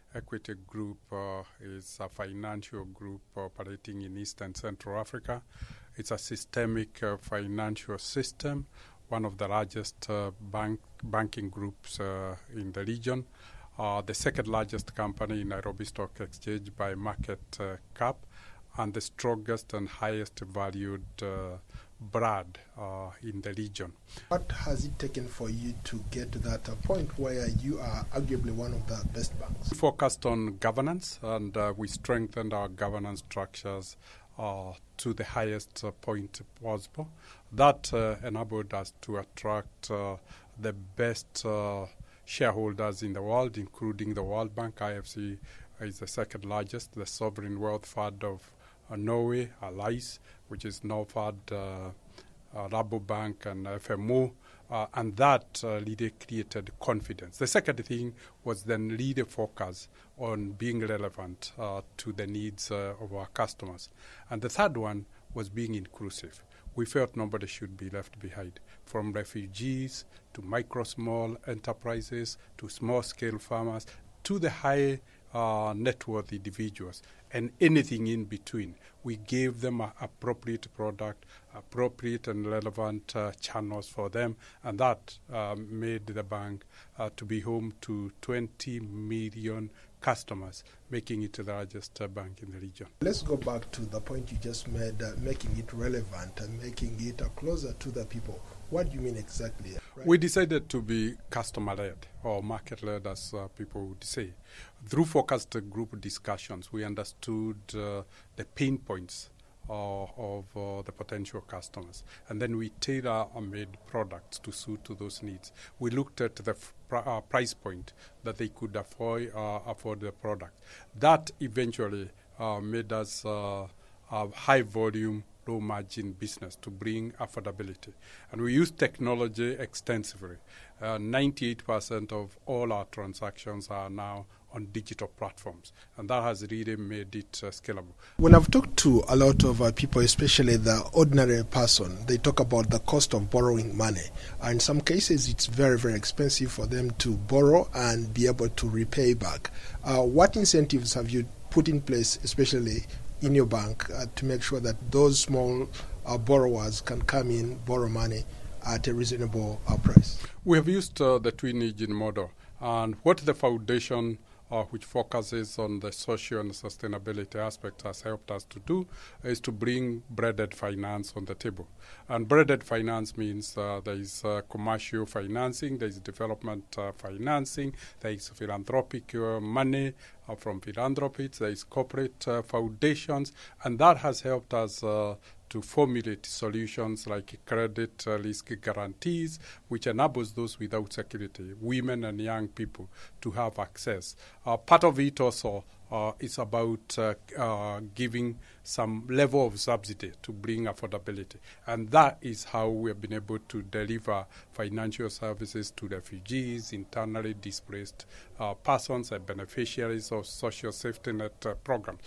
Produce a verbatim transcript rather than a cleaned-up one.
Equity Group uh, is a financial group operating in East and Central Africa. It's a systemic uh, financial system, one of the largest uh, bank banking groups uh, in the region, uh, the second largest company in Nairobi Stock Exchange by market uh, cap, and the strongest and highest valued uh, brand uh, in the region. What has it taken for you to get to that uh, point where you are arguably one of the best banks? We focused on governance, and uh, we strengthened our governance structures uh, to the highest uh, point possible. That uh, enabled us to attract uh, the best uh, shareholders in the world, including the World Bank. I F C is the second largest, the Sovereign Wealth Fund of uh, Norway, Allies, which is Norfund, uh, uh, Rabobank, and F M O, uh, and that uh, really created confidence. The second thing was then really focus on being relevant uh, to the needs uh, of our customers. And the third one was being inclusive. We felt nobody should be left behind, from refugees to micro small enterprises to small-scale farmers to the high uh, net worth individuals and anything in between. We gave them an appropriate product, appropriate and relevant uh, channels for them, and that uh, made the bank uh, to be home to twenty million customers, making it the largest uh, bank in the region. Let's go back to the point you just made, uh, making it relevant and making it uh, closer to the people. What do you mean exactly? Right? We decided to be customer-led or market-led, as uh, people would say. Through focused group discussions, we understood uh, the pain points uh, of uh, the potential customers. And then we tailor-made products to suit to those needs. We looked at the f- pr- uh, price point that they could afford, uh, afford the product. That eventually uh, made us uh, a high-volume, low-margin business to bring affordability. And we use technology extensively. Uh, ninety-eight percent of all our transactions are now on digital platforms, and that has really made it uh, scalable. When I've talked to a lot of uh, people, especially the ordinary person, they talk about the cost of borrowing money. And in some cases, it's very, very expensive for them to borrow and be able to repay back. Uh, what incentives have you put in place, especially in your bank, uh, to make sure that those small uh, borrowers can come in, borrow money at a reasonable uh, price? We have used uh, the twin engine model, and what the foundation uh, which focuses on the social and sustainability aspect has helped us to do is to bring breaded finance on the table. And breaded finance means uh, there is uh, commercial financing, there is development uh, financing, there is philanthropic uh, money uh, from philanthropists, there is corporate uh, foundations, and that has helped us uh, to formulate solutions like credit uh, risk guarantees, which enables those without security, women and young people, to have access. Uh, part of it also uh, is about uh, uh, giving some level of subsidy to bring affordability. And that is how we have been able to deliver financial services to refugees, internally displaced uh, persons, and beneficiaries of social safety net uh, programs.